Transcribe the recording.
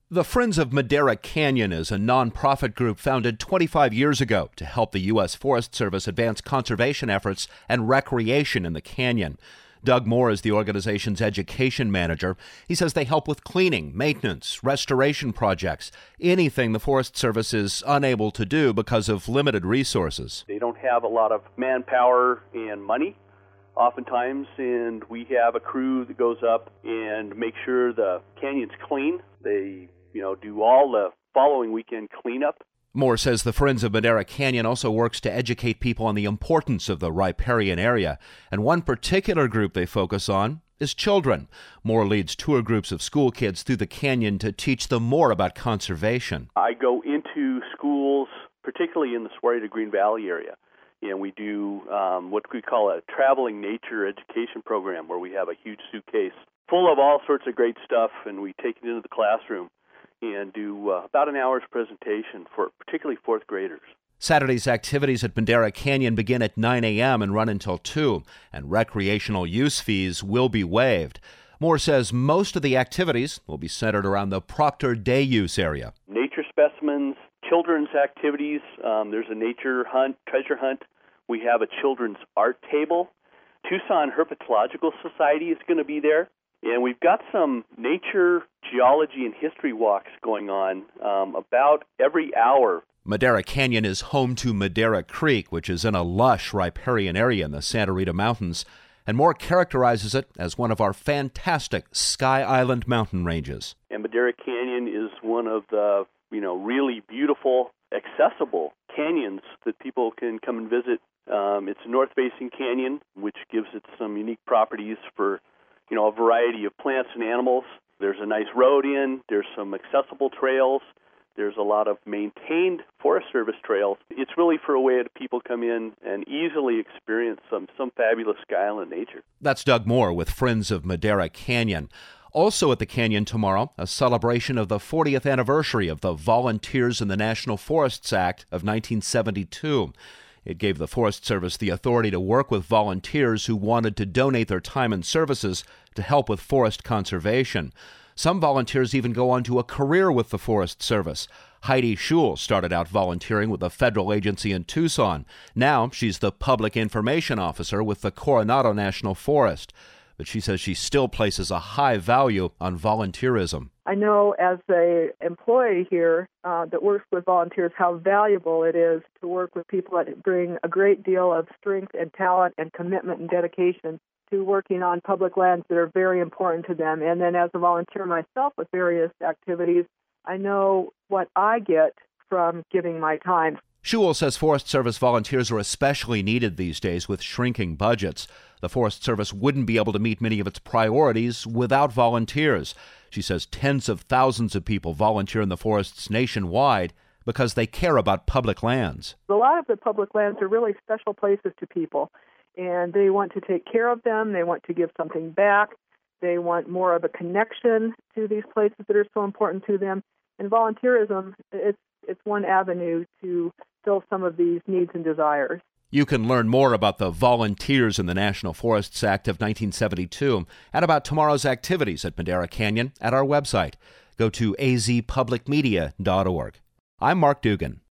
The Friends of Madera Canyon is a nonprofit group founded 25 years ago to help the U.S. Forest Service advance conservation efforts and recreation in the canyon. Doug Moore is the organization's education manager. He says they help with cleaning, maintenance, restoration projects, anything the Forest Service is unable to do because of limited resources. They don't have a lot of manpower and money oftentimes, and we have a crew that goes up and makes sure the canyon's clean. They do all the following weekend cleanup. Moore says the Friends of Madera Canyon also works to educate people on the importance of the riparian area, and one particular group they focus on is children. Moore leads tour groups of school kids through the canyon to teach them more about conservation. I go into schools, particularly in the Saguaro to Green Valley area, and we do what we call a traveling nature education program, where we have a huge suitcase full of all sorts of great stuff, and we take it into the classroom and do about an hour's presentation for particularly fourth graders. Saturday's activities at Madera Canyon begin at 9 a.m. and run until 2, and recreational use fees will be waived. Moore says most of the activities will be centered around the Proctor Day use area. Nature specimens, children's activities, there's a nature hunt, treasure hunt. We have a children's art table. Tucson Herpetological Society is going to be there. And we've got some nature, geology, and history walks going on about every hour. Madera Canyon is home to Madera Creek, which is in a lush riparian area in the Santa Rita Mountains, and Moore characterizes it as one of our fantastic Sky Island mountain ranges. And Madera Canyon is one of the, really beautiful, accessible canyons that people can come and visit. It's a north-facing canyon, which gives it some unique properties for a variety of plants and animals. There's a nice road in. There's some accessible trails. There's a lot of maintained Forest Service trails. It's really for a way that people come in and easily experience some fabulous Sky Island nature. That's Doug Moore with Friends of Madera Canyon. Also at the canyon tomorrow, a celebration of the 40th anniversary of the Volunteers in the National Forests Act of 1972. It gave the Forest Service the authority to work with volunteers who wanted to donate their time and services to help with forest conservation. Some volunteers even go on to a career with the Forest Service. Heidi Schul started out volunteering with a federal agency in Tucson. Now she's the public information officer with the Coronado National Forest. But she says she still places a high value on volunteerism. I know as an employee here that works with volunteers how valuable it is to work with people that bring a great deal of strength and talent and commitment and dedication to working on public lands that are very important to them. And then as a volunteer myself with various activities, I know what I get from giving my time. Schul says Forest Service volunteers are especially needed these days with shrinking budgets. The Forest Service wouldn't be able to meet many of its priorities without volunteers. She says tens of thousands of people volunteer in the forests nationwide because they care about public lands. A lot of the public lands are really special places to people, and they want to take care of them. They want to give something back. They want more of a connection to these places that are so important to them. And volunteerism, it's one avenue to fill some of these needs and desires. You can learn more about the Volunteers in the National Forests Act of 1972 and about tomorrow's activities at Madera Canyon at our website. Go to azpublicmedia.org. I'm Mark Dugan.